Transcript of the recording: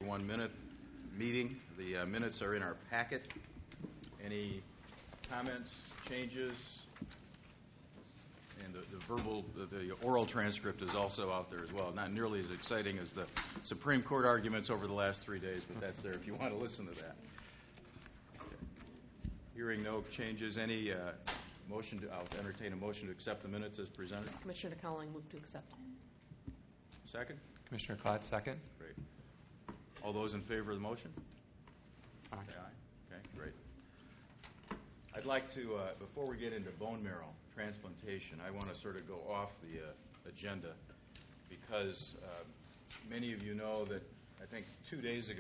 1-minute meeting. The minutes are in our packet. Any comments, changes? And the oral transcript is also out there as well. Not nearly as exciting as the Supreme Court arguments over the last 3 days, but that's there if you want to listen to that. Hearing no changes, any motion? I'll entertain a motion to accept the minutes as presented. Commissioner Cowling, move to accept. Second? Commissioner Klotz, second. Great. All those in favor of the motion? Aye. Say aye. Okay, great. I'd like to, before we get into bone marrow transplantation, I want to sort of go off the agenda because many of you know that I think 2 days ago